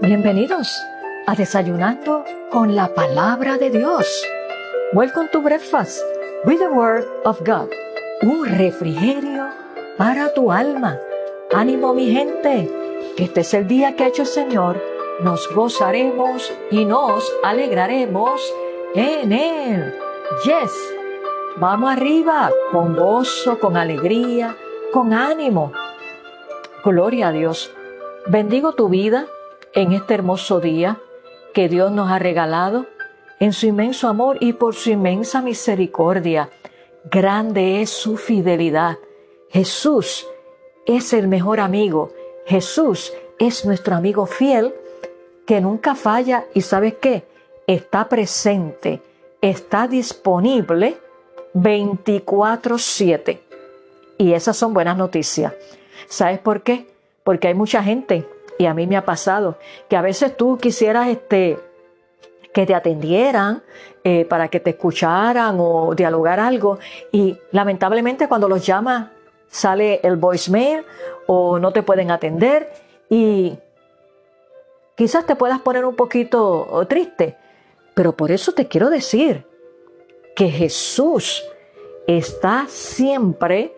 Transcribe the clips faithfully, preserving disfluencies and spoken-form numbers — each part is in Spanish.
Bienvenidos a Desayunando con la Palabra de Dios. Welcome to breakfast with the Word of God. Un refrigerio para tu alma. Ánimo, mi gente, que este es el día que ha hecho el Señor. Nos gozaremos y nos alegraremos en Él. Yes, vamos arriba, con gozo, con alegría, con ánimo. Gloria a Dios. Bendigo tu vida en este hermoso día que Dios nos ha regalado en su inmenso amor y por su inmensa misericordia. Grande es su fidelidad. Jesús es el mejor amigo. Jesús es nuestro amigo fiel que nunca falla y ¿sabes qué? Está presente, está disponible veinticuatro siete. Y esas son buenas noticias. ¿Sabes por qué? Porque hay mucha gente, y a mí me ha pasado, que a veces tú quisieras este, que te atendieran eh, para que te escucharan o dialogar algo, y lamentablemente cuando los llamas sale el voicemail o no te pueden atender y quizás te puedas poner un poquito triste, pero por eso te quiero decir que Jesús está siempre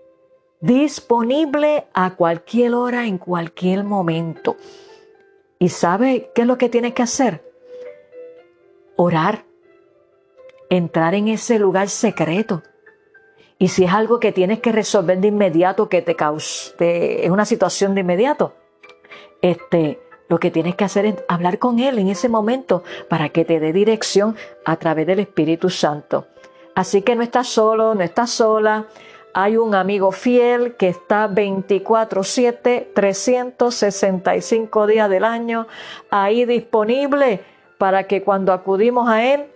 disponible a cualquier hora, en cualquier momento. ¿Y sabe qué es lo que tienes que hacer? Orar, entrar en ese lugar secreto. Y si es algo que tienes que resolver de inmediato, que te cause, es una situación de inmediato, este, lo que tienes que hacer es hablar con Él en ese momento para que te dé dirección a través del Espíritu Santo. Así que no estás solo, no estás sola. Hay un amigo fiel que está veinticuatro siete, trescientos sesenta y cinco días del año ahí disponible para que cuando acudimos a Él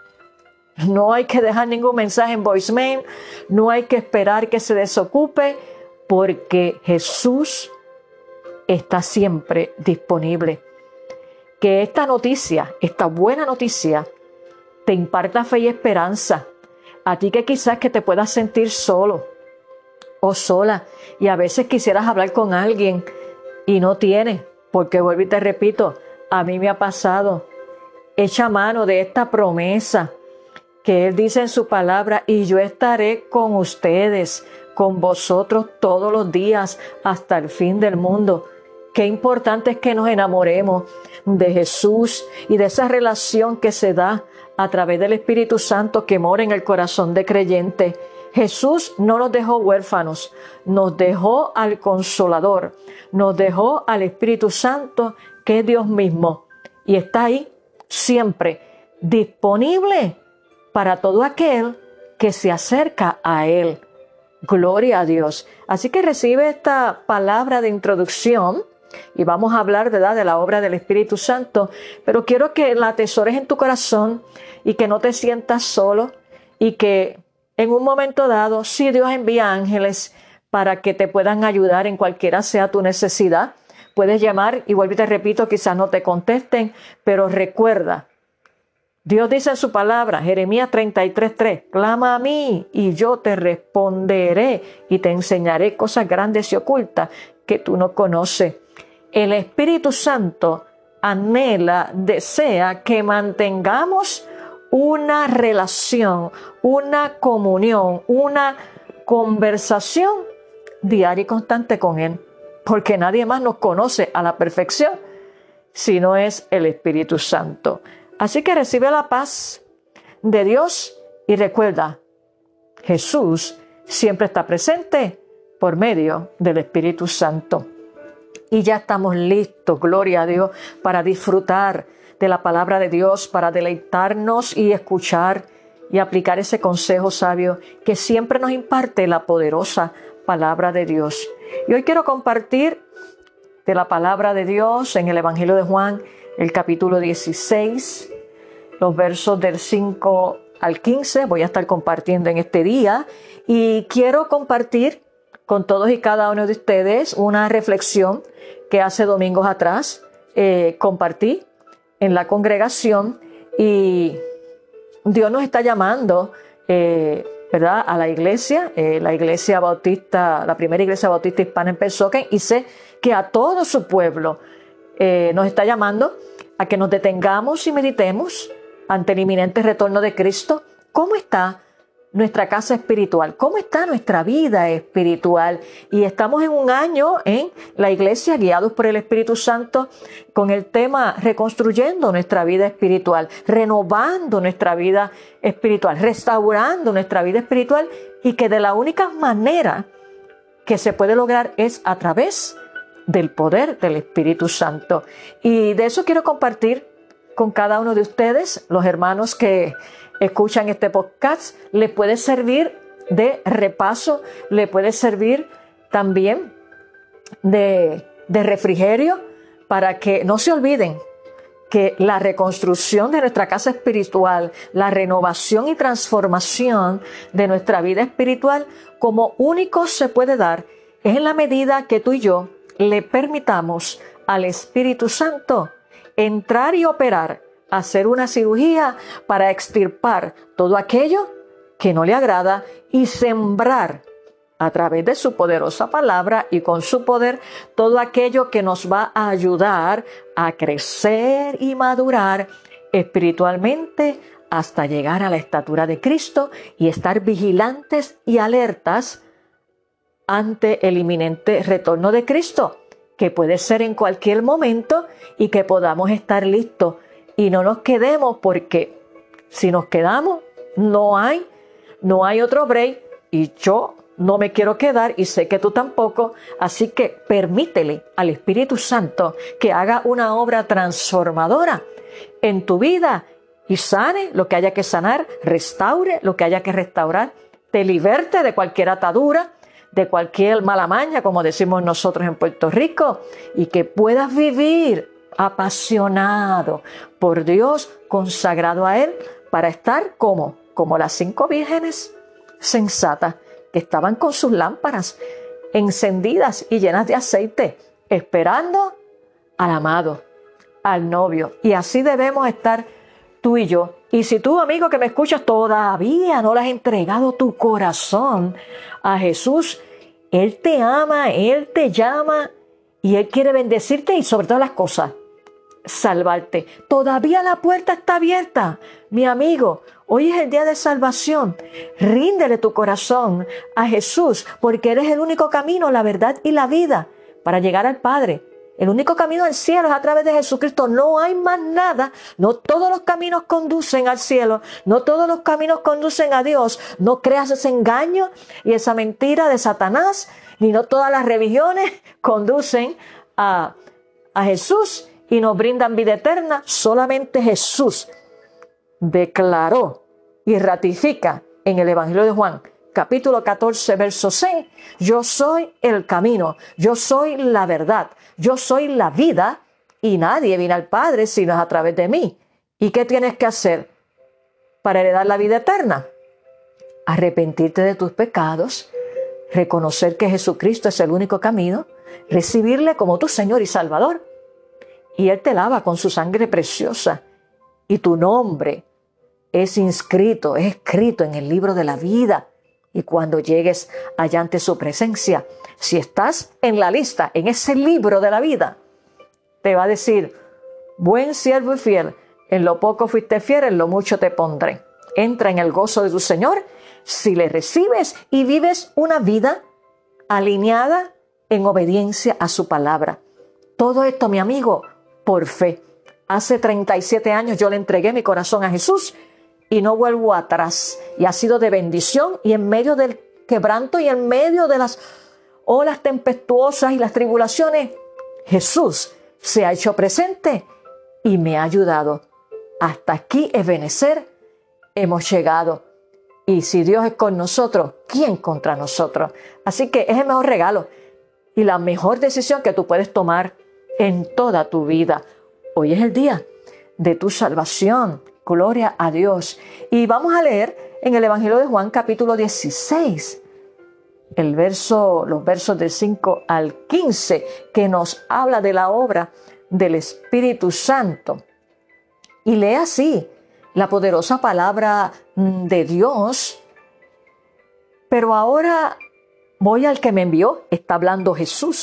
no hay que dejar ningún mensaje en voicemail, no hay que esperar que se desocupe, porque Jesús está siempre disponible. Que esta noticia, esta buena noticia, te imparta fe y esperanza. A ti que quizás que te puedas sentir solo o sola y a veces quisieras hablar con alguien y no tienes, porque vuelvo y te repito, a mí me ha pasado. Echa mano de esta promesa que Él dice en su palabra: y yo estaré con ustedes, con vosotros todos los días hasta el fin del mundo. Qué importante es que nos enamoremos de Jesús y de esa relación que se da a través del Espíritu Santo que mora en el corazón de creyente. Jesús no nos dejó huérfanos, nos dejó al Consolador, nos dejó al Espíritu Santo, que es Dios mismo, y está ahí siempre disponible para todo aquel que se acerca a Él. Gloria a Dios. Así que recibe esta palabra de introducción y vamos a hablar, ¿verdad?, de la obra del Espíritu Santo, pero quiero que la atesores en tu corazón y que no te sientas solo y que en un momento dado, si Dios envía ángeles para que te puedan ayudar en cualquiera sea tu necesidad, puedes llamar y vuelvo y te repito, quizás no te contesten, pero recuerda, Dios dice en su palabra, Jeremías treinta y tres tres, clama a mí y yo te responderé y te enseñaré cosas grandes y ocultas que tú no conoces. El Espíritu Santo anhela, desea que mantengamos una relación, una comunión, una conversación diaria y constante con Él, porque nadie más nos conoce a la perfección si no es el Espíritu Santo. Así que recibe la paz de Dios y recuerda, Jesús siempre está presente por medio del Espíritu Santo. Y ya estamos listos, gloria a Dios, para disfrutar de la palabra de Dios, para deleitarnos y escuchar y aplicar ese consejo sabio que siempre nos imparte la poderosa palabra de Dios. Y hoy quiero compartir de la palabra de Dios en el Evangelio de Juan, el capítulo dieciséis, los versos del cinco al quince. Voy a estar compartiendo en este día y quiero compartir con todos y cada uno de ustedes una reflexión que hace domingos atrás eh, compartí en la congregación, y Dios nos está llamando eh, ¿verdad?, a la iglesia, eh, la iglesia bautista, la primera iglesia bautista hispana en Pensoken, y sé que a todo su pueblo eh, nos está llamando a que nos detengamos y meditemos ante el inminente retorno de Cristo. ¿Cómo está nuestra casa espiritual? ¿Cómo está nuestra vida espiritual? Y estamos en un año en la iglesia, guiados por el Espíritu Santo, con el tema reconstruyendo nuestra vida espiritual, renovando nuestra vida espiritual, restaurando nuestra vida espiritual, y que de la única manera que se puede lograr es a través del poder del Espíritu Santo. Y de eso quiero compartir con cada uno de ustedes, los hermanos que escuchan este podcast. Le puede servir de repaso, le puede servir también de, de refrigerio, para que no se olviden que la reconstrucción de nuestra casa espiritual, la renovación y transformación de nuestra vida espiritual, como único se puede dar es en la medida que tú y yo le permitamos al Espíritu Santo entrar y operar, hacer una cirugía para extirpar todo aquello que no le agrada y sembrar a través de su poderosa palabra y con su poder todo aquello que nos va a ayudar a crecer y madurar espiritualmente hasta llegar a la estatura de Cristo y estar vigilantes y alertas ante el inminente retorno de Cristo, que puede ser en cualquier momento, y que podamos estar listos y no nos quedemos, porque si nos quedamos no hay, no hay otro break, y yo no me quiero quedar y sé que tú tampoco. Así que permítele al Espíritu Santo que haga una obra transformadora en tu vida y sane lo que haya que sanar, restaure lo que haya que restaurar, te liberte de cualquier atadura, de cualquier mala maña, como decimos nosotros en Puerto Rico, y que puedas vivir apasionado por Dios, consagrado a Él, para estar como, como las cinco vírgenes sensatas que estaban con sus lámparas encendidas y llenas de aceite, esperando al amado, al novio. Y así debemos estar tú y yo. Y si tú, amigo que me escuchas, todavía no le has entregado tu corazón a Jesús, Él te ama, Él te llama y Él quiere bendecirte y sobre todas las cosas, salvarte. Todavía la puerta está abierta, mi amigo. Hoy es el día de salvación. Ríndele tu corazón a Jesús, porque eres el único camino, la verdad y la vida para llegar al Padre. El único camino al cielo es a través de Jesucristo. No hay más nada. No todos los caminos conducen al cielo. No todos los caminos conducen a Dios. No creas ese engaño y esa mentira de Satanás. Ni no todas las religiones conducen a, a Jesús y nos brindan vida eterna. Solamente Jesús declaró y ratifica en el Evangelio de Juan, capítulo catorce, verso seis, yo soy el camino, yo soy la verdad, yo soy la vida, y nadie viene al Padre sino es a través de mí. ¿Y qué tienes que hacer para heredar la vida eterna? Arrepentirte de tus pecados, reconocer que Jesucristo es el único camino, recibirle como tu Señor y Salvador, y Él te lava con su sangre preciosa, y tu nombre es inscrito, es escrito en el libro de la vida. Y cuando llegues allá ante su presencia, si estás en la lista, en ese libro de la vida, te va a decir, buen siervo y fiel, en lo poco fuiste fiel, en lo mucho te pondré. Entra en el gozo de tu Señor si le recibes y vives una vida alineada en obediencia a su palabra. Todo esto, mi amigo, por fe. Hace treinta y siete años yo le entregué mi corazón a Jesús y no vuelvo atrás. Y ha sido de bendición, y en medio del quebranto y en medio de las olas tempestuosas y las tribulaciones, Jesús se ha hecho presente y me ha ayudado. Hasta aquí, Ebenecer, hemos llegado. Y si Dios es con nosotros, ¿quién contra nosotros? Así que es el mejor regalo y la mejor decisión que tú puedes tomar en toda tu vida. Hoy es el día de tu salvación. Gloria a Dios. Y vamos a leer en el Evangelio de Juan, capítulo dieciséis, el verso, los versos del cinco al quince, que nos habla de la obra del Espíritu Santo. Y lee así la poderosa palabra de Dios. Pero ahora voy al que me envió, está hablando Jesús.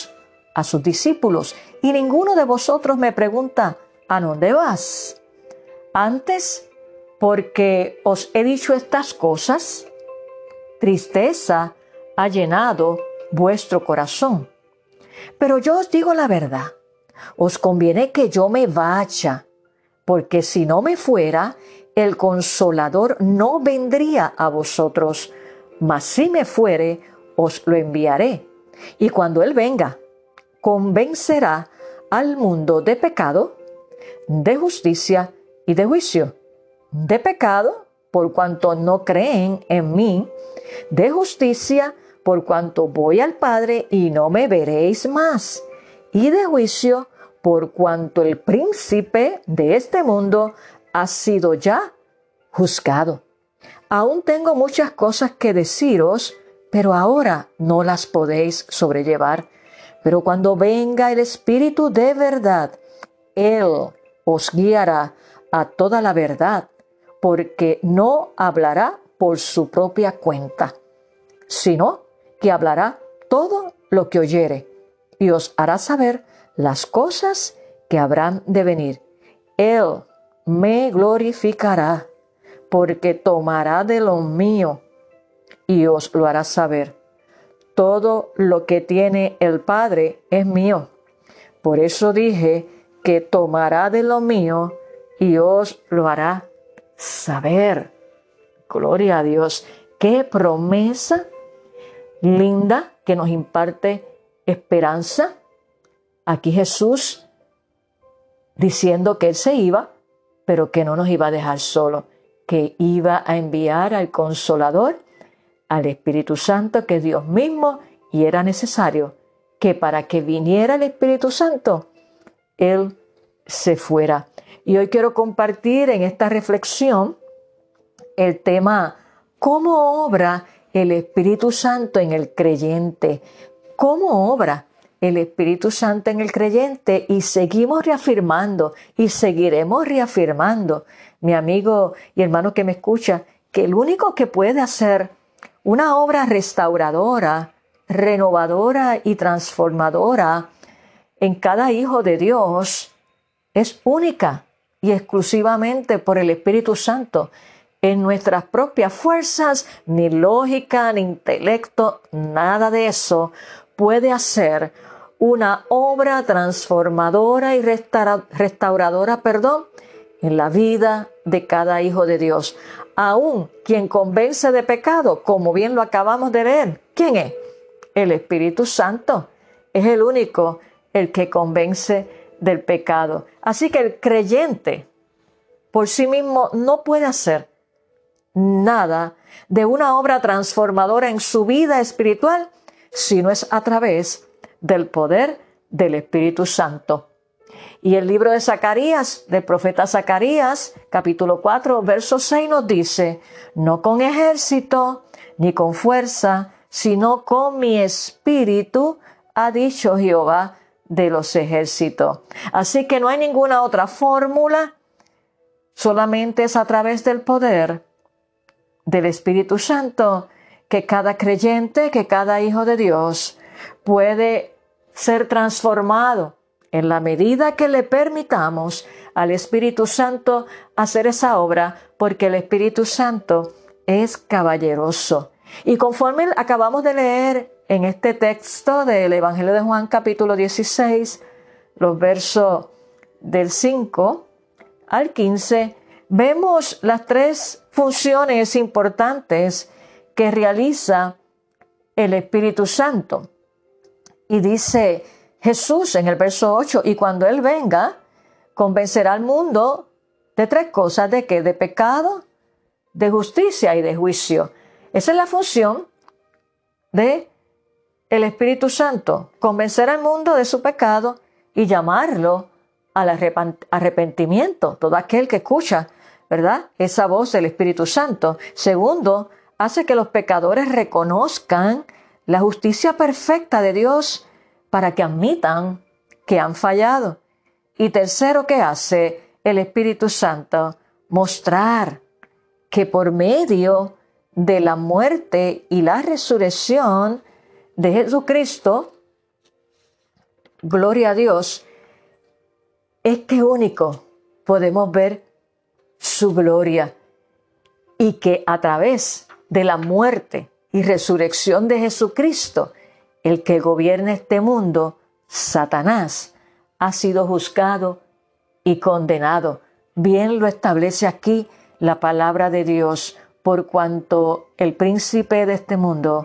a sus discípulos, y ninguno de vosotros me pregunta, ¿a dónde vas? Antes, porque os he dicho estas cosas, tristeza ha llenado vuestro corazón. Pero yo os digo la verdad, os conviene que yo me vaya, porque si no me fuera, el Consolador no vendría a vosotros, mas si me fuere, os lo enviaré. Y cuando Él venga, convencerá al mundo de pecado, de justicia y de juicio. De pecado, por cuanto no creen en mí; de justicia, por cuanto voy al Padre y no me veréis más; y de juicio, por cuanto el príncipe de este mundo ha sido ya juzgado. Aún tengo muchas cosas que deciros, pero ahora no las podéis sobrellevar. Pero cuando venga el Espíritu de verdad, Él os guiará a toda la verdad, porque no hablará por su propia cuenta, sino que hablará todo lo que oyere, y os hará saber las cosas que habrán de venir. Él me glorificará, porque tomará de lo mío y os lo hará saber. Todo lo que tiene el Padre es mío. Por eso dije que tomará de lo mío y os lo hará saber. Gloria a Dios. Qué promesa linda que nos imparte esperanza. Aquí Jesús diciendo que Él se iba, pero que no nos iba a dejar solo, que iba a enviar al Consolador, al Espíritu Santo, que es Dios mismo, y era necesario que para que viniera el Espíritu Santo, Él se fuera. Y hoy quiero compartir en esta reflexión el tema, ¿cómo obra el Espíritu Santo en el creyente? ¿Cómo obra el Espíritu Santo en el creyente? Y seguimos reafirmando y seguiremos reafirmando, mi amigo y hermano que me escucha, que el único que puede hacer una obra restauradora, renovadora y transformadora en cada hijo de Dios es única y exclusivamente por el Espíritu Santo. En nuestras propias fuerzas, ni lógica, ni intelecto, nada de eso puede hacer una obra transformadora y restaura, restauradora, perdón, en la vida de cada hijo de Dios. Aún quien convence de pecado, como bien lo acabamos de leer, ¿quién es? El Espíritu Santo. Es el único el que convence del pecado. Así que el creyente por sí mismo no puede hacer nada de una obra transformadora en su vida espiritual si no es a través del poder del Espíritu Santo. Y el libro de Zacarías, del profeta Zacarías, capítulo cuatro, verso seis nos dice, no con ejército ni con fuerza, sino con mi espíritu, ha dicho Jehová de los ejércitos. Así que no hay ninguna otra fórmula, solamente es a través del poder del Espíritu Santo que cada creyente, que cada hijo de Dios puede ser transformado en la medida que le permitamos al Espíritu Santo hacer esa obra, porque el Espíritu Santo es caballeroso. Y conforme acabamos de leer en este texto del Evangelio de Juan capítulo dieciséis, los versos del cinco al quince, vemos las tres funciones importantes que realiza el Espíritu Santo. Y dice Jesús en el verso ocho, y cuando Él venga, convencerá al mundo de tres cosas, ¿de qué? De pecado, de justicia y de juicio. Esa es la función de el Espíritu Santo, convencer al mundo de su pecado y llamarlo al arrepentimiento, todo aquel que escucha, ¿verdad?, esa voz del Espíritu Santo. Segundo, hace que los pecadores reconozcan la justicia perfecta de Dios para que admitan que han fallado. Y tercero, ¿qué hace el Espíritu Santo? Mostrar que por medio de la muerte y la resurrección de Jesucristo, gloria a Dios, es que único podemos ver su gloria y que a través de la muerte y resurrección de Jesucristo, el que gobierna este mundo, Satanás, ha sido juzgado y condenado. Bien lo establece aquí la palabra de Dios, por cuanto el príncipe de este mundo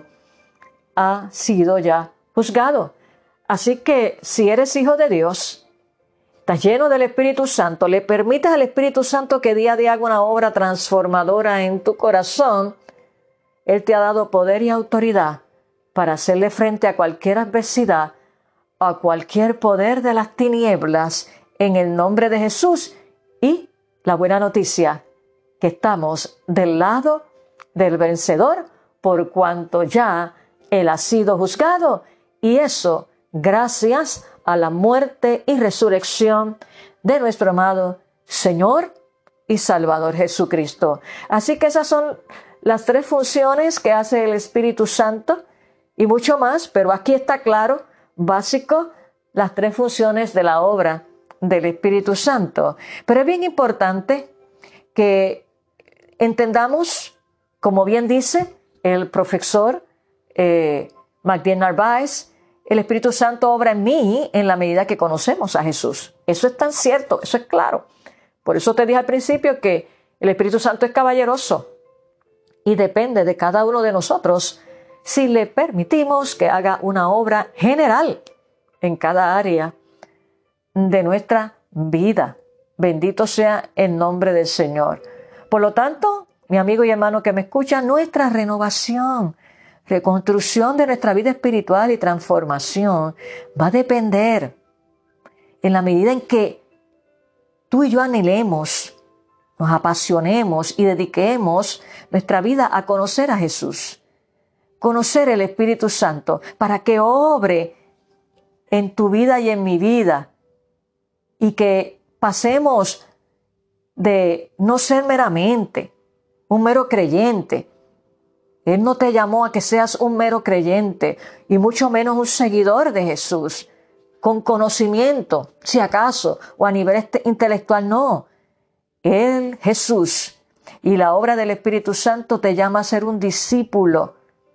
ha sido ya juzgado. Así que si eres hijo de Dios, estás lleno del Espíritu Santo, le permites al Espíritu Santo que día a día haga una obra transformadora en tu corazón, Él te ha dado poder y autoridad para hacerle frente a cualquier adversidad, a cualquier poder de las tinieblas, en el nombre de Jesús. Y la buena noticia, que estamos del lado del vencedor, por cuanto ya Él ha sido juzgado, y eso gracias a la muerte y resurrección de nuestro amado Señor y Salvador Jesucristo. Así que esas son las tres funciones que hace el Espíritu Santo y mucho más, pero aquí está claro, básico, las tres funciones de la obra del Espíritu Santo. Pero es bien importante que entendamos, como bien dice el profesor eh, McDill Narváez, el Espíritu Santo obra en mí en la medida que conocemos a Jesús. Eso es tan cierto, eso es claro. Por eso te dije al principio que el Espíritu Santo es caballeroso y depende de cada uno de nosotros si le permitimos que haga una obra general en cada área de nuestra vida. Bendito sea el nombre del Señor. Por lo tanto, mi amigo y hermano que me escucha, nuestra renovación, reconstrucción de nuestra vida espiritual y transformación va a depender en la medida en que tú y yo anhelemos, nos apasionemos y dediquemos nuestra vida a conocer a Jesús, conocer el Espíritu Santo para que obre en tu vida y en mi vida y que pasemos de no ser meramente un mero creyente. Él no te llamó a que seas un mero creyente y mucho menos un seguidor de Jesús, con conocimiento, si acaso, o a nivel intelectual, no. Él, Jesús, y la obra del Espíritu Santo te llama a ser un discípulo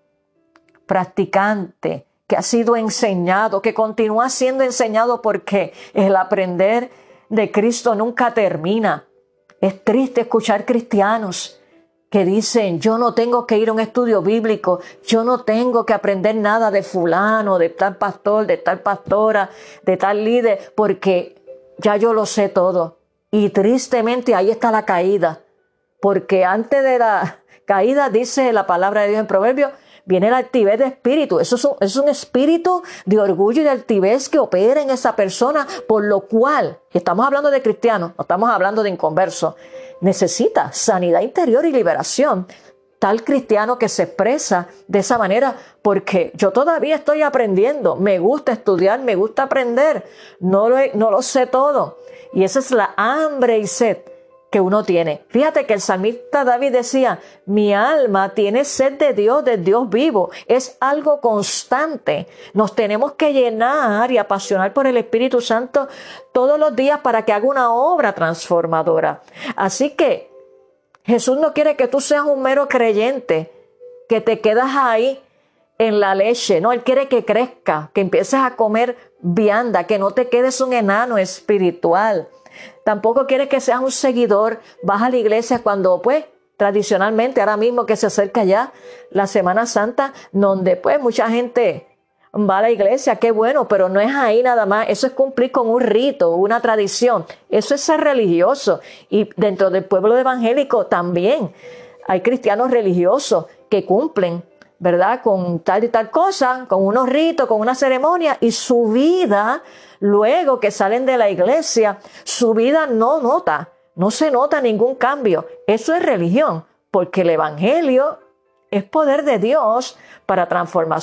practicante, que ha sido enseñado, que continúa siendo enseñado, porque el aprender de Cristo nunca termina. Es triste escuchar cristianos que dicen, yo no tengo que ir a un estudio bíblico, yo no tengo que aprender nada de fulano, de tal pastor, de tal pastora, de tal líder, porque ya yo lo sé todo. Y tristemente ahí está la caída, porque antes de la caída, dice la palabra de Dios en Proverbios, viene la altivez de espíritu. Eso es, un, es un espíritu de orgullo y de altivez que opera en esa persona, por lo cual, y estamos hablando de cristianos, no estamos hablando de inconversos, necesita sanidad interior y liberación. Tal cristiano que se expresa de esa manera, porque yo todavía estoy aprendiendo, me gusta estudiar, me gusta aprender, no lo, no lo sé todo. Y esa es la hambre y sed que uno tiene. Fíjate que el salmista David decía, mi alma tiene sed de Dios, de Dios vivo. Es algo constante. Nos tenemos que llenar y apasionar por el Espíritu Santo todos los días para que haga una obra transformadora. Así que Jesús no quiere que tú seas un mero creyente, que te quedas ahí en la leche. No, Él quiere que crezca, que empieces a comer vianda, que no te quedes un enano espiritual. Tampoco quiere que seas un seguidor, vas a la iglesia cuando, pues, tradicionalmente, ahora mismo que se acerca ya la Semana Santa, donde, pues, mucha gente va a la iglesia, qué bueno, pero no es ahí nada más. Eso es cumplir con un rito, una tradición. Eso es ser religioso. Y dentro del pueblo evangélico también hay cristianos religiosos que cumplen, ¿verdad?, con tal y tal cosa, con unos ritos, con una ceremonia, y su vida, luego que salen de la iglesia, su vida no nota, no se nota ningún cambio. Eso es religión, porque el evangelio es poder de Dios para transformación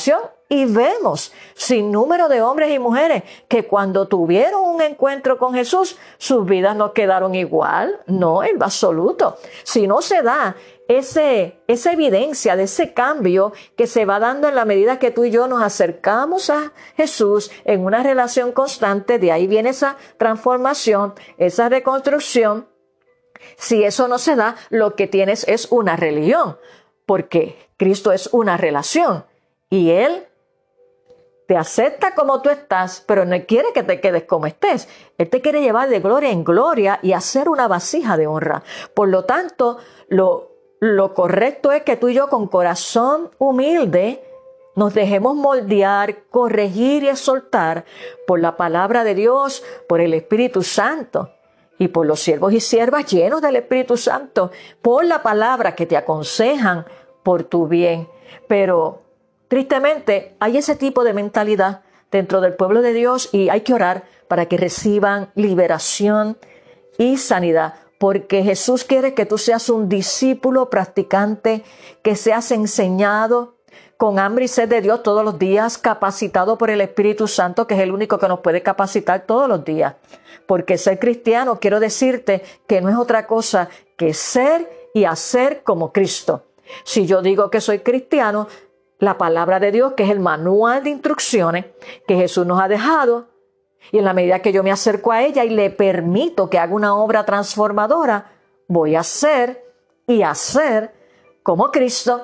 Y vemos sin número de hombres y mujeres que cuando tuvieron un encuentro con Jesús, sus vidas no quedaron igual, no, en lo absoluto. Si no se da ese, esa evidencia de ese cambio que se va dando en la medida que tú y yo nos acercamos a Jesús en una relación constante, de ahí viene esa transformación, esa reconstrucción. Si eso no se da, lo que tienes es una religión, porque Cristo es una relación y Él te acepta como tú estás, pero no quiere que te quedes como estés. Él te quiere llevar de gloria en gloria y hacer una vasija de honra. Por lo tanto, lo, lo correcto es que tú y yo con corazón humilde nos dejemos moldear, corregir y exhortar por la palabra de Dios, por el Espíritu Santo y por los siervos y siervas llenos del Espíritu Santo, por la palabra que te aconsejan por tu bien. Pero tristemente, hay ese tipo de mentalidad dentro del pueblo de Dios y hay que orar para que reciban liberación y sanidad, porque Jesús quiere que tú seas un discípulo practicante, que seas enseñado con hambre y sed de Dios todos los días, capacitado por el Espíritu Santo, que es el único que nos puede capacitar todos los días. Porque ser cristiano, quiero decirte que no es otra cosa que ser y hacer como Cristo. Si yo digo que soy cristiano, la palabra de Dios, que es el manual de instrucciones que Jesús nos ha dejado, y en la medida que yo me acerco a ella y le permito que haga una obra transformadora, voy a ser y hacer como Cristo.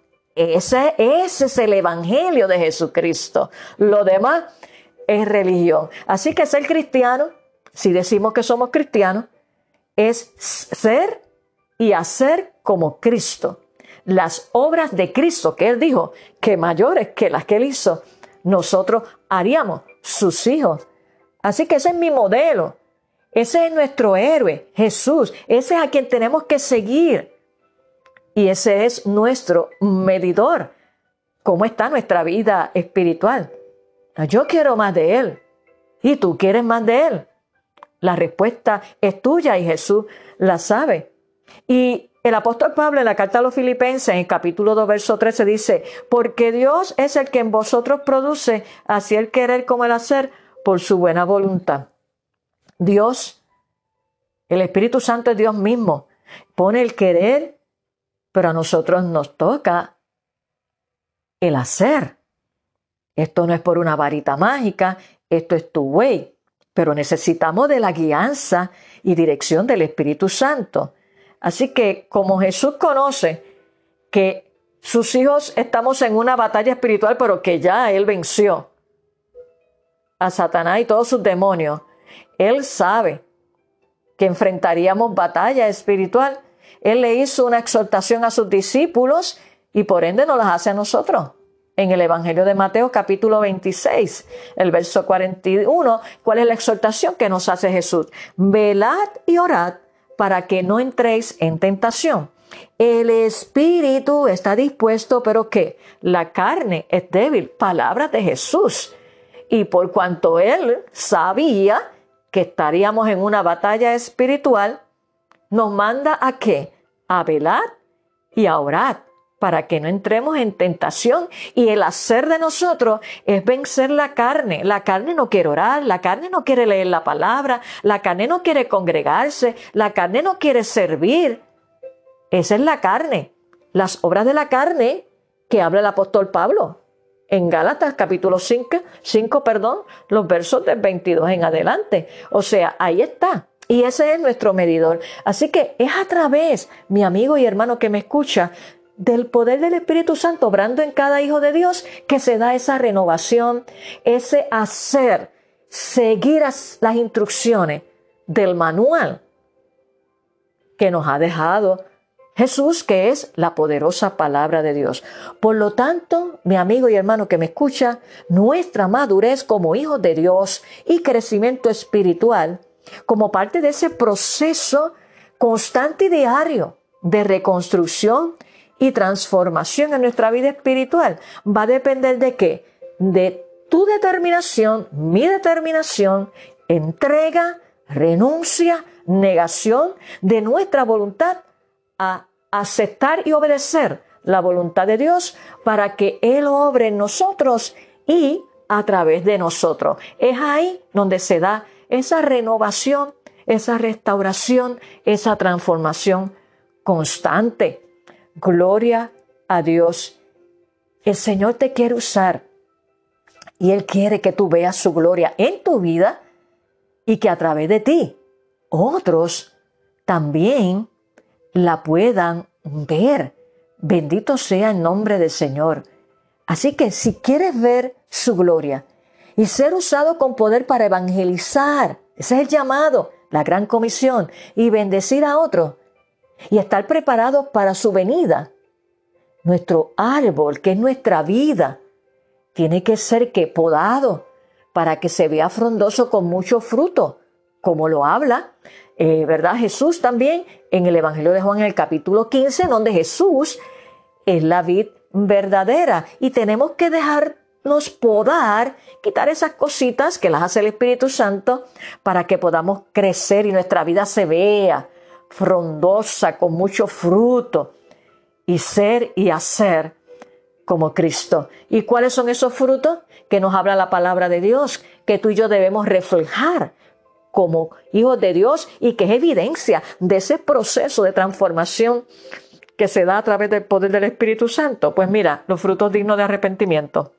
Ese, ese es el evangelio de Jesucristo. Lo demás es religión. Así que ser cristiano, si decimos que somos cristianos, es ser y hacer como Cristo. Las obras de Cristo, que Él dijo que mayores que las que Él hizo, nosotros haríamos, sus hijos. Así que ese es mi modelo. Ese es nuestro héroe, Jesús. Ese es a quien tenemos que seguir. Y ese es nuestro medidor. ¿Cómo está nuestra vida espiritual? Yo quiero más de Él. ¿Y tú quieres más de Él? La respuesta es tuya y Jesús la sabe. Y el apóstol Pablo en la carta a los Filipenses, en el capítulo dos, verso trece, dice: porque Dios es el que en vosotros produce así el querer como el hacer por su buena voluntad. Dios, el Espíritu Santo es Dios mismo, pone el querer, pero a nosotros nos toca el hacer. Esto no es por una varita mágica, esto es tu way, pero necesitamos de la guianza y dirección del Espíritu Santo. Así que como Jesús conoce que sus hijos estamos en una batalla espiritual, pero que ya Él venció a Satanás y todos sus demonios, Él sabe que enfrentaríamos batalla espiritual. Él le hizo una exhortación a sus discípulos y por ende nos las hace a nosotros. En el Evangelio de Mateo capítulo veintiséis, el verso cuarenta y uno, ¿cuál es la exhortación que nos hace Jesús? Velad y orad para que no entréis en tentación. El espíritu está dispuesto, pero ¿qué? La carne es débil. Palabras de Jesús. Y por cuanto Él sabía que estaríamos en una batalla espiritual, nos manda ¿a qué? A velar y a orar para que no entremos en tentación. Y el hacer de nosotros es vencer la carne. La carne no quiere orar, la carne no quiere leer la palabra, la carne no quiere congregarse, la carne no quiere servir. Esa es la carne. Las obras de la carne que habla el apóstol Pablo en Gálatas capítulo cinco, cinco, perdón, los versos del veintidós en adelante. O sea, ahí está. Y ese es nuestro medidor. Así que es a través, mi amigo y hermano que me escucha, del poder del Espíritu Santo obrando en cada hijo de Dios, que se da esa renovación, ese hacer, seguir las instrucciones del manual que nos ha dejado Jesús, que es la poderosa palabra de Dios. Por lo tanto, mi amigo y hermano que me escucha, nuestra madurez como hijos de Dios y crecimiento espiritual, como parte de ese proceso constante y diario de reconstrucción y transformación en nuestra vida espiritual, va a depender de qué? De tu determinación, mi determinación, entrega, renuncia, negación de nuestra voluntad a aceptar y obedecer la voluntad de Dios para que Él obre en nosotros y a través de nosotros. Es ahí donde se da esa renovación, esa restauración, esa transformación constante. Gloria a Dios. El Señor te quiere usar y Él quiere que tú veas su gloria en tu vida y que a través de ti otros también la puedan ver. Bendito sea el nombre del Señor. Así que si quieres ver su gloria y ser usado con poder para evangelizar, ese es el llamado, la gran comisión, y bendecir a otros y estar preparados para su venida, nuestro árbol, que es nuestra vida, tiene que ser que podado para que se vea frondoso con mucho fruto, como lo habla, eh, ¿verdad? Jesús también en el Evangelio de Juan en el capítulo quince, donde Jesús es la vid verdadera y tenemos que dejarnos podar, quitar esas cositas que las hace el Espíritu Santo para que podamos crecer y nuestra vida se vea frondosa, con mucho fruto y ser y hacer como Cristo. ¿Y cuáles son esos frutos? Que nos habla la palabra de Dios, que tú y yo debemos reflejar como hijos de Dios y que es evidencia de ese proceso de transformación que se da a través del poder del Espíritu Santo. Pues mira, los frutos dignos de arrepentimiento.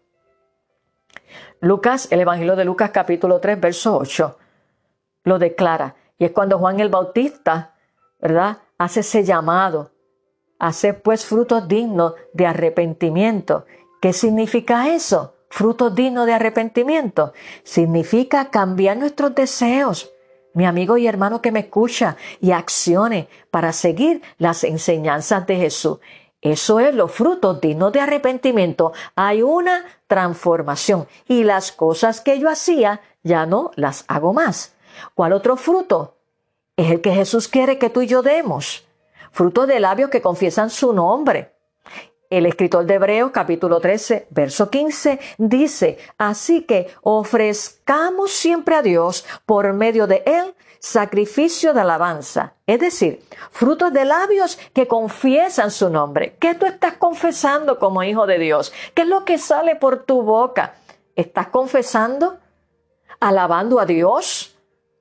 Lucas, el Evangelio de Lucas capítulo tres, verso ocho, lo declara. Y es cuando Juan el Bautista, ¿verdad?, hace ese llamado. Hacer pues frutos dignos de arrepentimiento. ¿Qué significa eso? Frutos dignos de arrepentimiento. Significa cambiar nuestros deseos, mi amigo y hermano que me escucha, y acciones para seguir las enseñanzas de Jesús. Eso es los frutos dignos de arrepentimiento. Hay una transformación y las cosas que yo hacía ya no las hago más. ¿Cuál otro fruto? Es el que Jesús quiere que tú y yo demos. Frutos de labios que confiesan su nombre. El escritor de Hebreos capítulo trece, verso quince, dice, así que ofrezcamos siempre a Dios por medio de Él sacrificio de alabanza. Es decir, frutos de labios que confiesan su nombre. ¿Qué tú estás confesando como hijo de Dios? ¿Qué es lo que sale por tu boca? ¿Estás confesando? ¿Alabando a Dios?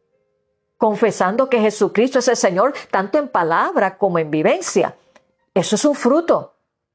Confesando que Jesucristo es el Señor, tanto en palabra como en vivencia. Eso es un fruto.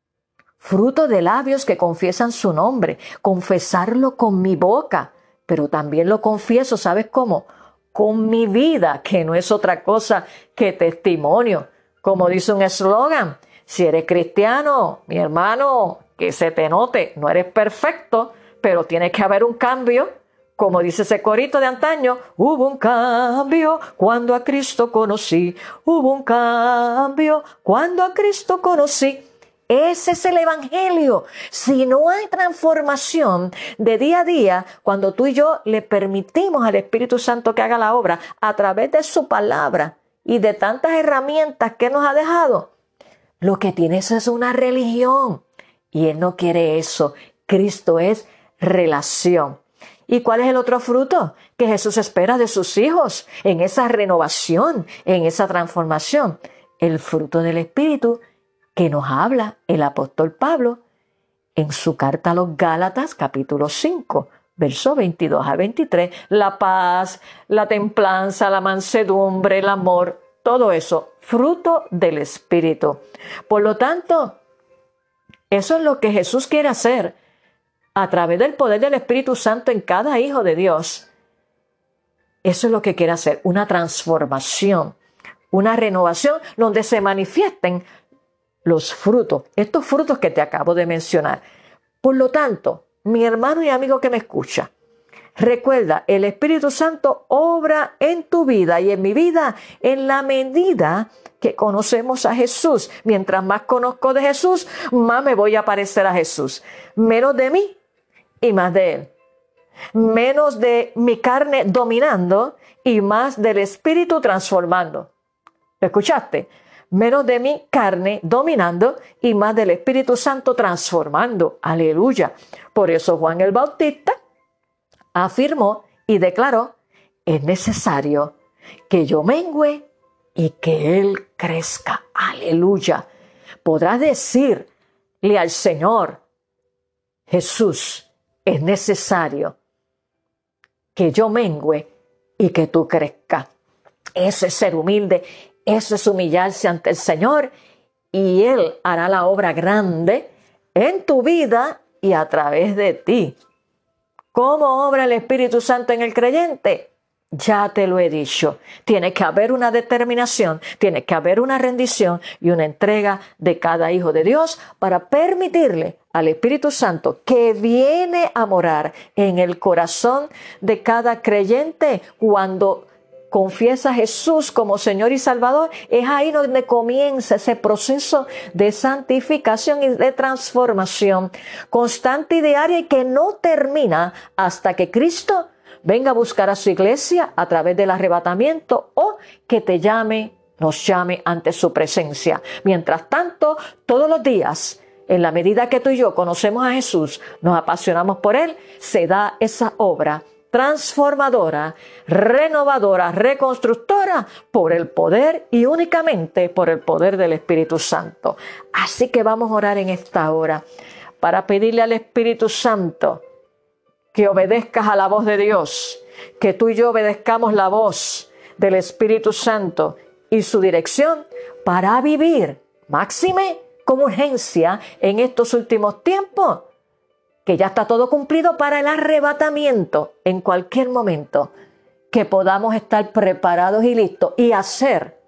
Fruto de labios que confiesan su nombre. Confesarlo con mi boca, pero también lo confieso, ¿sabes cómo? Con mi vida, que no es otra cosa que testimonio. Como dice un eslogan, si eres cristiano, mi hermano, que se te note, no eres perfecto, pero tiene que haber un cambio. Como dice ese corito de antaño, hubo un cambio cuando a Cristo conocí. Hubo un cambio cuando a Cristo conocí. Ese es el evangelio. Si no hay transformación de día a día, cuando tú y yo le permitimos al Espíritu Santo que haga la obra a través de su palabra y de tantas herramientas que nos ha dejado, lo que tiene eso es una religión. Y Él no quiere eso. Cristo es relación. ¿Y cuál es el otro fruto que Jesús espera de sus hijos en esa renovación, en esa transformación? El fruto del Espíritu que nos habla el apóstol Pablo en su carta a los Gálatas, capítulo cinco, versos veintidós a veintitrés. La paz, la templanza, la mansedumbre, el amor, todo eso, fruto del Espíritu. Por lo tanto, eso es lo que Jesús quiere hacer a través del poder del Espíritu Santo en cada hijo de Dios. Eso es lo que quiere hacer, una transformación, una renovación donde se manifiesten los frutos, estos frutos que te acabo de mencionar. Por lo tanto, mi hermano y amigo que me escucha, recuerda, el Espíritu Santo obra en tu vida y en mi vida en la medida que conocemos a Jesús. Mientras más conozco de Jesús, más me voy a parecer a Jesús. Menos de mí y más de Él. Menos de mi carne dominando y más del Espíritu transformando. ¿Lo escuchaste? Menos de mi carne dominando y más del Espíritu Santo transformando. Aleluya. Por eso Juan el Bautista afirmó y declaró, es necesario que yo mengüe y que Él crezca. Aleluya. Podrás decir, al Señor: Jesús, es necesario que yo mengüe y que tú crezcas. Eso es ser humilde, eso es humillarse ante el Señor, y Él hará la obra grande en tu vida y a través de ti. ¿Cómo obra el Espíritu Santo en el creyente? Ya te lo he dicho. Tiene que haber una determinación, tiene que haber una rendición y una entrega de cada hijo de Dios para permitirle al Espíritu Santo, que viene a morar en el corazón de cada creyente cuando confiesa a Jesús como Señor y Salvador. Es ahí donde comienza ese proceso de santificación y de transformación constante y diaria, y que no termina hasta que Cristo venga a buscar a su iglesia a través del arrebatamiento, o que te llame, nos llame ante su presencia. Mientras tanto, todos los días, en la medida que tú y yo conocemos a Jesús, nos apasionamos por Él, se da esa obra transformadora, renovadora, reconstructora, por el poder y únicamente por el poder del Espíritu Santo. Así que vamos a orar en esta hora para pedirle al Espíritu Santo que obedezcas a la voz de Dios, que tú y yo obedezcamos la voz del Espíritu Santo y su dirección para vivir, máxime con urgencia en estos últimos tiempos, que ya está todo cumplido para el arrebatamiento en cualquier momento, que podamos estar preparados y listos y hacer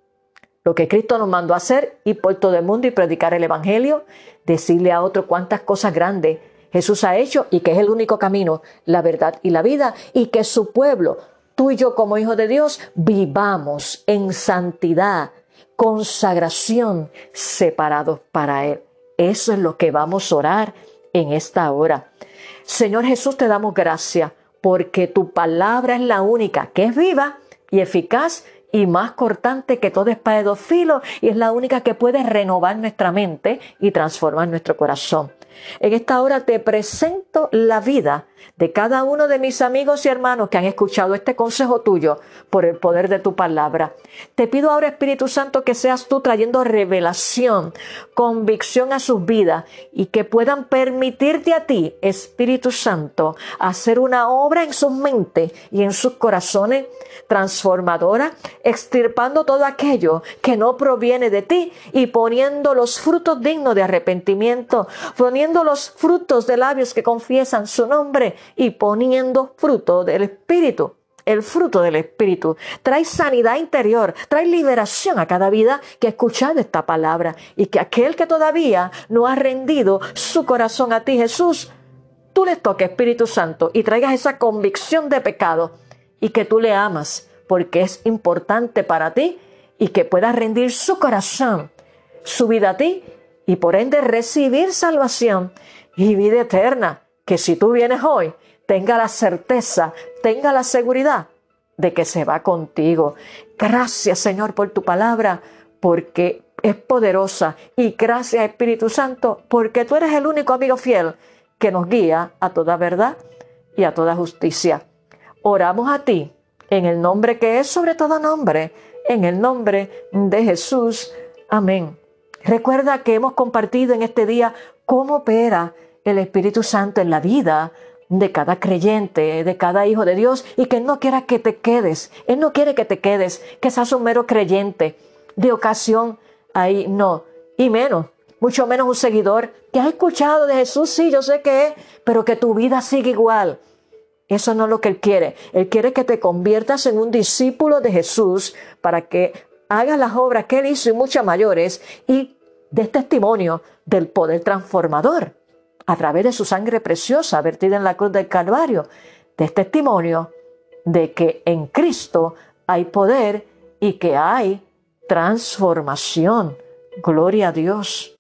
lo que Cristo nos mandó a hacer, ir por todo el mundo y predicar el Evangelio, decirle a otro cuántas cosas grandes Jesús ha hecho y que es el único camino, la verdad y la vida, y que su pueblo, tú y yo como hijos de Dios, vivamos en santidad, consagración, separados para Él. Eso es lo que vamos a orar en esta hora. Señor Jesús, te damos gracias porque tu palabra es la única que es viva y eficaz y más cortante que toda espada de dos filos, y es la única que puede renovar nuestra mente y transformar nuestro corazón. En esta hora te presento la vida de cada uno de mis amigos y hermanos que han escuchado este consejo tuyo por el poder de tu palabra. Te pido ahora, Espíritu Santo, que seas tú trayendo revelación, convicción a sus vidas, y que puedan permitirte a ti, Espíritu Santo, hacer una obra en sus mentes y en sus corazones transformadora, extirpando todo aquello que no proviene de ti y poniendo los frutos dignos de arrepentimiento, poniendo los frutos de labios que confiesan su nombre y poniendo fruto del Espíritu. El fruto del Espíritu trae sanidad interior, trae liberación a cada vida que ha escuchado esta palabra, y que aquel que todavía no ha rendido su corazón a ti, Jesús, tú les toques, Espíritu Santo, y traigas esa convicción de pecado, y que tú le amas porque es importante para ti, y que pueda rendir su corazón, su vida a ti, y por ende recibir salvación y vida eterna, que si tú vienes hoy, tenga la certeza, tenga la seguridad de que se va contigo. Gracias, Señor, por tu palabra, porque es poderosa, y gracias, Espíritu Santo, porque tú eres el único amigo fiel que nos guía a toda verdad y a toda justicia. Oramos a ti en el nombre que es sobre todo nombre, en el nombre de Jesús. Amén. Recuerda que hemos compartido en este día cómo opera el Espíritu Santo en la vida de cada creyente, de cada hijo de Dios, y que Él no quiera que te quedes. Él no quiere que te quedes, que seas un mero creyente de ocasión ahí, no, y menos, mucho menos un seguidor que has escuchado de Jesús, sí, yo sé que es, pero que tu vida sigue igual. Eso no es lo que Él quiere. Él quiere que te conviertas en un discípulo de Jesús para que hagas las obras que Él hizo y muchas mayores, y des testimonio del poder transformador a través de su sangre preciosa vertida en la cruz del Calvario. Des testimonio de que en Cristo hay poder y que hay transformación. Gloria a Dios.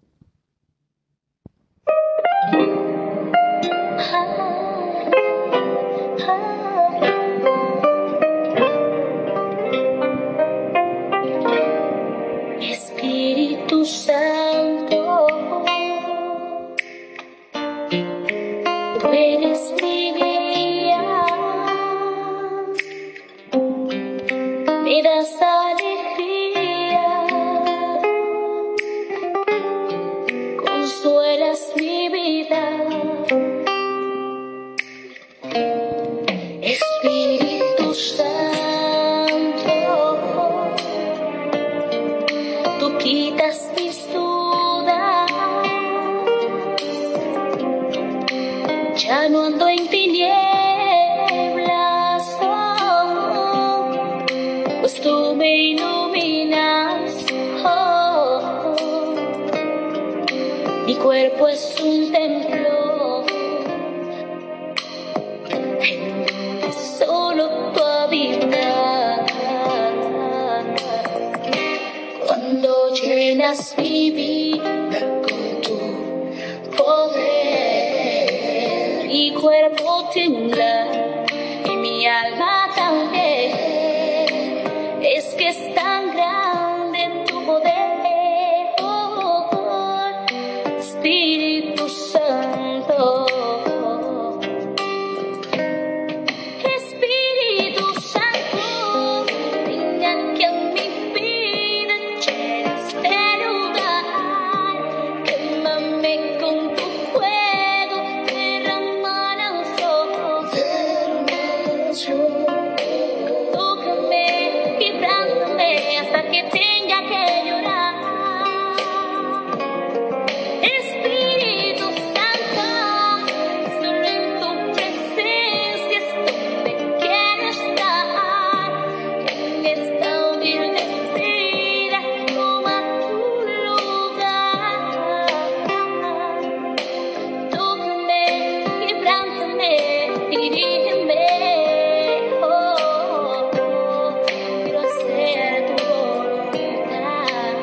Espíritu Santo, tú eres mi guía, me das alegría con quitas mis dudas. Ya no ando en tinieblas, oh, pues tú me iluminas. Oh, mi cuerpo es un templo en donde solo tú habitas. Cuando llenas mi vida con tu poder, mi cuerpo tiembla y mi alma también. Es que es tan grande tu poder, oh, oh, Espíritu Santo. Espíritu Santo, ven aquí a mi vida, llena este lugar. Quémame con tu fuego, derrama los ojos. Tócame, quebrántame hasta que tenga que llorar. Espíritu Santo, solo en tu presencia es donde quiero estar. En esta humilde vida, toma tu lugar. Tócame, quebrántame, dirígeme. Oh, quiero hacer tu voluntad.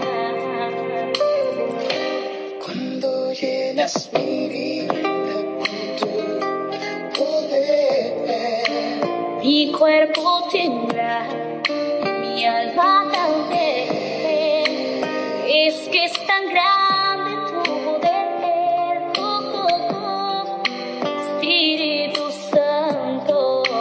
Cuando llenas mi vida con tu poder, mi cuerpo tiembla y mi alma también. Es que es tan grande tu poder, oh, oh, oh, Espíritu Santo.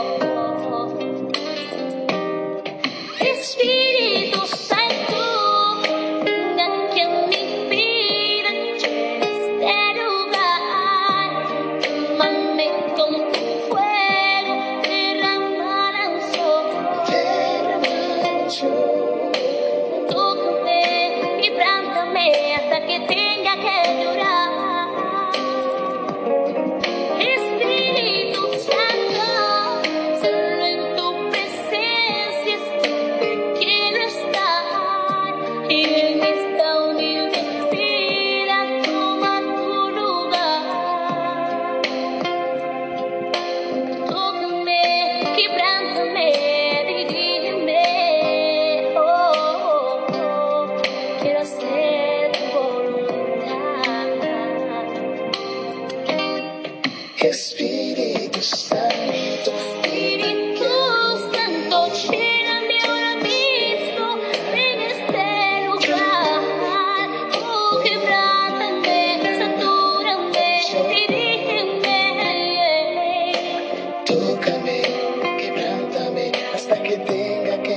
Espíritu Santo, ven aquí a mi vida, llena este lugar. Quémame con tu fuego, derrama los ojos. Tócame, quebrántame hasta que tenga que llorar. Espíritu Santo, solo en tu presencia es donde quiero estar. Y en esta humilde vida toma tu lugar. Tócame, quebrántame, dirígeme. Oh, oh, oh, quiero hacer tu voluntad. Espíritu Santo, Espíritu Santo, lléname ahora mismo en este lugar. Oh, quebrántame, satúrame, dirígeme. Tócame, quebrántame hasta que tenga que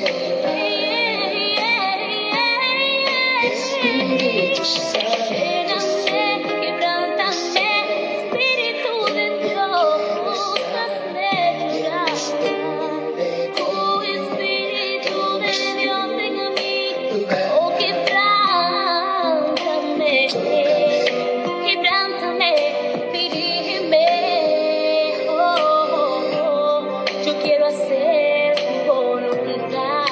llorar. Espíritu Santo, lléname, quebrántame, Espíritu de Dios, hazme llorar. Oh, Espíritu de Dios, ven a mí. Oh, quebrántame, quebrántame, dirígeme. Oh, oh, oh, yo quiero hacer tu voluntad.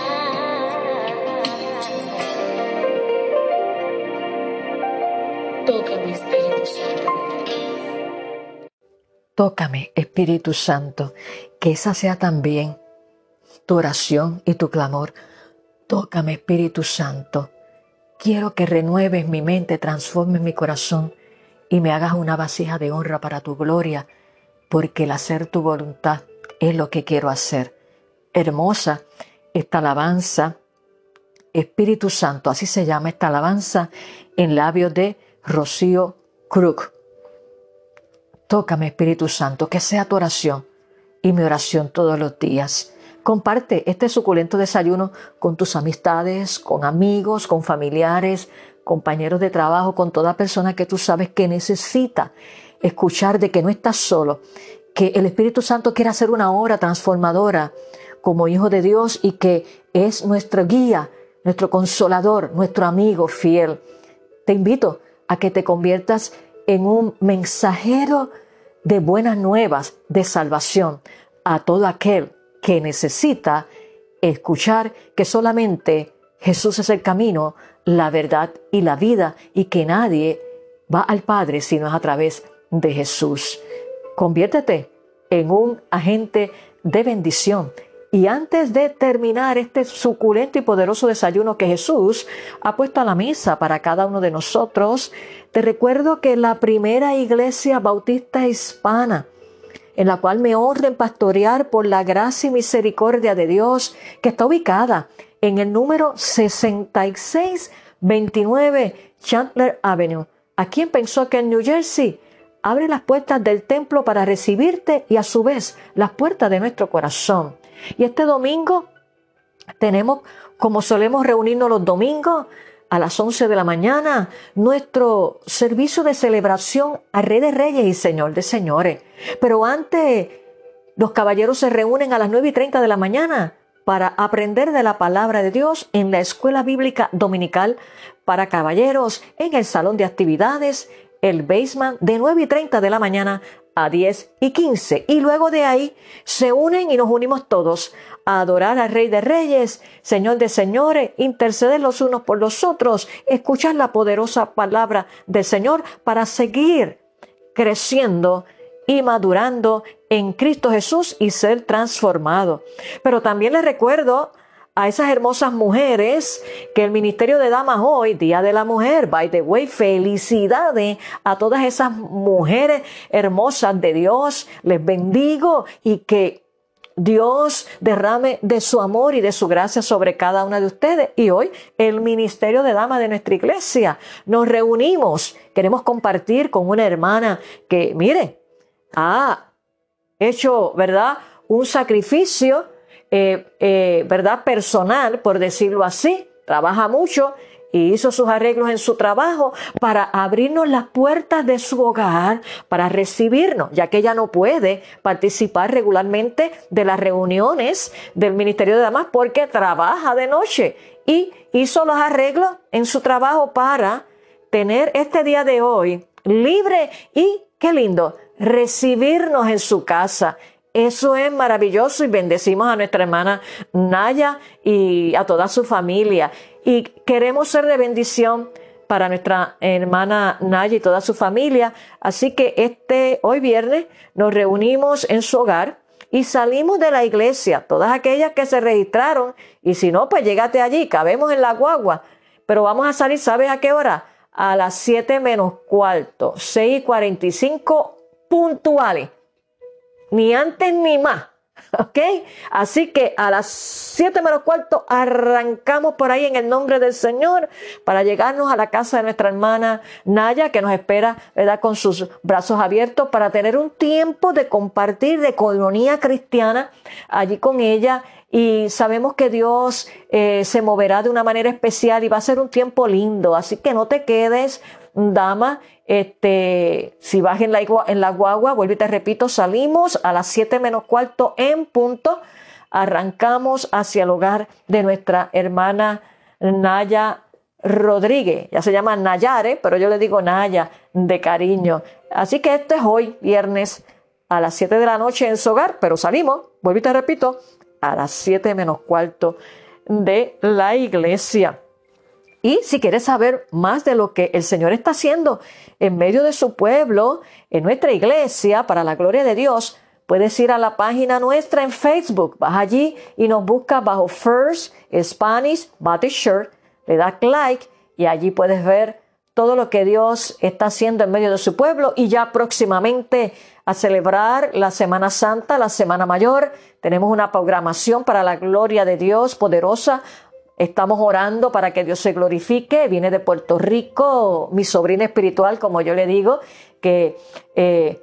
Tócame, Espíritu Santo. Tócame, Espíritu Santo, que esa sea también tu oración y tu clamor. Tócame, Espíritu Santo. Quiero que renueves mi mente, transformes mi corazón y me hagas una vasija de honra para tu gloria, porque el hacer tu voluntad es lo que quiero hacer. Hermosa esta alabanza, Espíritu Santo, así se llama esta alabanza en labios de Rocío Crook. Tócame, Espíritu Santo, que sea tu oración y mi oración todos los días. Comparte este suculento desayuno con tus amistades, con amigos, con familiares, compañeros de trabajo, con toda persona que tú sabes que necesita escuchar de que no estás solo, que el Espíritu Santo quiere hacer una obra transformadora como hijo de Dios y que es nuestra guía nuestro consolador, nuestro amigo fiel. Te invito a que te conviertas en un mensajero de buenas nuevas, de salvación, a todo aquel que necesita escuchar que solamente Jesús es el camino, la verdad y la vida, y que nadie va al Padre si no es a través de Jesús. Conviértete en un agente de bendición. Y antes de terminar este suculento y poderoso desayuno que Jesús ha puesto a la mesa para cada uno de nosotros, te recuerdo que la primera iglesia bautista hispana, en la cual me honra en pastorear por la gracia y misericordia de Dios, que está ubicada en el número sesenta y seis veintinueve Chandler Avenue, aquí en Pensacola, New Jersey, abre las puertas del templo para recibirte y a su vez las puertas de nuestro corazón. Y este domingo tenemos, como solemos reunirnos los domingos, a las once de la mañana, nuestro servicio de celebración a Rey de Reyes y Señor de Señores. Pero antes, los caballeros se reúnen a las nueve y treinta de la mañana para aprender de la palabra de Dios en la Escuela Bíblica Dominical para Caballeros, en el Salón de Actividades, el basement, de nueve y treinta de la mañana a diez y quince. Y luego de ahí se unen y nos unimos todos a adorar al Rey de Reyes, Señor de Señores, interceder los unos por los otros, escuchar la poderosa palabra del Señor para seguir creciendo y madurando en Cristo Jesús y ser transformado. Pero también les recuerdo a esas hermosas mujeres que el Ministerio de Damas hoy, Día de la Mujer, by the way, felicidades a todas esas mujeres hermosas de Dios. Les bendigo y que Dios derrame de su amor y de su gracia sobre cada una de ustedes. Y hoy el Ministerio de Damas de nuestra iglesia nos reunimos. Queremos compartir con una hermana que, mire, ha hecho, ¿verdad?, un sacrificio Eh, eh, ¿verdad?, personal, por decirlo así. Trabaja mucho y hizo sus arreglos en su trabajo para abrirnos las puertas de su hogar, para recibirnos, ya que ella no puede participar regularmente de las reuniones del Ministerio de Damas porque trabaja de noche, y hizo los arreglos en su trabajo para tener este día de hoy libre y, qué lindo, recibirnos en su casa. Eso es maravilloso, y bendecimos a nuestra hermana Naya y a toda su familia. Y queremos ser de bendición para nuestra hermana Naya y toda su familia. Así que este hoy viernes nos reunimos en su hogar y salimos de la iglesia, todas aquellas que se registraron. Y si no, pues llégate allí, cabemos en la guagua. Pero vamos a salir, ¿sabes a qué hora? A las siete menos cuarto, seis y cuarenta y cinco puntuales. Ni antes ni más, ¿ok? Así que a las siete menos cuarto arrancamos por ahí en el nombre del Señor para llegarnos a la casa de nuestra hermana Naya, que nos espera, ¿verdad?, con sus brazos abiertos para tener un tiempo de compartir, de coinonía cristiana allí con ella. Y sabemos que Dios eh, se moverá de una manera especial y va a ser un tiempo lindo. Así que no te quedes, dama. Este, si vas en la, en la guagua, vuelvo y te repito, salimos a las siete menos cuarto en punto. Arrancamos hacia el hogar de nuestra hermana Naya Rodríguez. Ya se llama Nayare, pero yo le digo Naya de cariño. Así que este es hoy, viernes, a las siete de la noche en su hogar, pero salimos, vuelvo y te repito, a las siete menos cuarto de la iglesia. Y si quieres saber más de lo que el Señor está haciendo en medio de su pueblo, en nuestra iglesia, para la gloria de Dios, puedes ir a la página nuestra en Facebook. Vas allí y nos buscas bajo First Spanish Baptist Church, le das like y allí puedes ver todo lo que Dios está haciendo en medio de su pueblo. Y ya próximamente a celebrar la Semana Santa, la Semana Mayor, tenemos una programación para la gloria de Dios poderosa. Estamos orando para que Dios se glorifique. Viene de Puerto Rico mi sobrina espiritual, como yo le digo, que eh,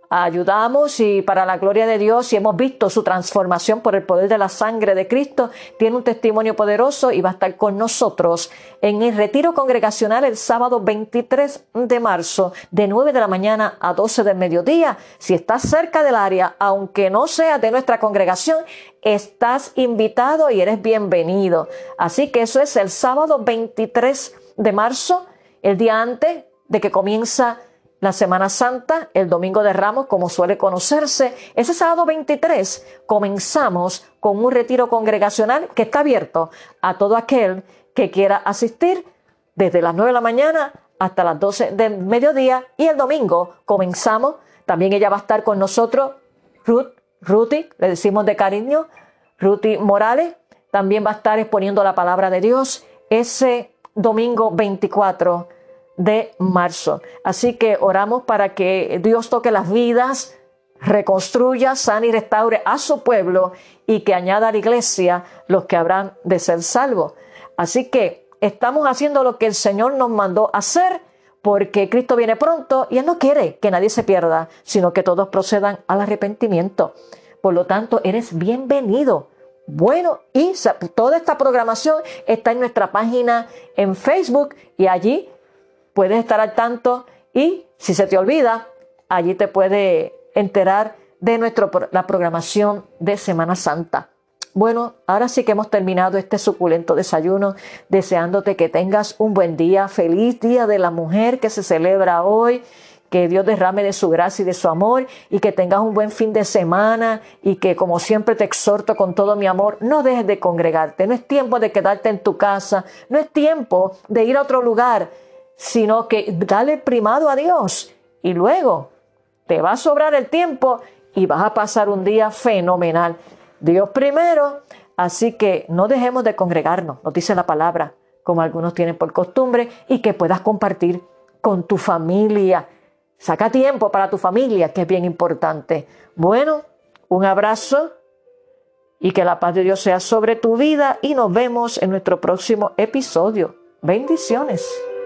ayudamos y para la gloria de Dios, y hemos visto su transformación por el poder de la sangre de Cristo, tiene un testimonio poderoso y va a estar con nosotros en el retiro congregacional el sábado veintitrés de marzo de nueve de la mañana a doce del mediodía. Si estás cerca del área, aunque no seas de nuestra congregación, estás invitado y eres bienvenido. Así que eso es el sábado veintitrés de marzo, el día antes de que comienza la Semana Santa, el Domingo de Ramos, como suele conocerse. Ese sábado veintitrés comenzamos con un retiro congregacional que está abierto a todo aquel que quiera asistir desde las nueve de la mañana hasta las doce del mediodía. Y el domingo comenzamos, también ella va a estar con nosotros, Ruth, Ruthie, le decimos de cariño, Ruthie Morales, también va a estar exponiendo la palabra de Dios ese domingo veinticuatro de marzo. Así que oramos para que Dios toque las vidas, reconstruya, sane y restaure a su pueblo y que añada a la iglesia los que habrán de ser salvos. Así que estamos haciendo lo que el Señor nos mandó hacer porque Cristo viene pronto y Él no quiere que nadie se pierda, sino que todos procedan al arrepentimiento. Por lo tanto, eres bienvenido. Bueno, y toda esta programación está en nuestra página en Facebook y allí puedes estar al tanto y si se te olvida, allí te puede enterar de nuestro, la programación de Semana Santa. Bueno, ahora sí que hemos terminado este suculento desayuno, deseándote que tengas un buen día, feliz Día de la Mujer que se celebra hoy, que Dios derrame de su gracia y de su amor y que tengas un buen fin de semana y que como siempre te exhorto con todo mi amor, no dejes de congregarte, no es tiempo de quedarte en tu casa, no es tiempo de ir a otro lugar, sino que dale primado a Dios y luego te va a sobrar el tiempo y vas a pasar un día fenomenal. Dios primero, así que no dejemos de congregarnos, nos dice la palabra, como algunos tienen por costumbre, y que puedas compartir con tu familia. Saca tiempo para tu familia, que es bien importante. Bueno, un abrazo y que la paz de Dios sea sobre tu vida y nos vemos en nuestro próximo episodio. Bendiciones.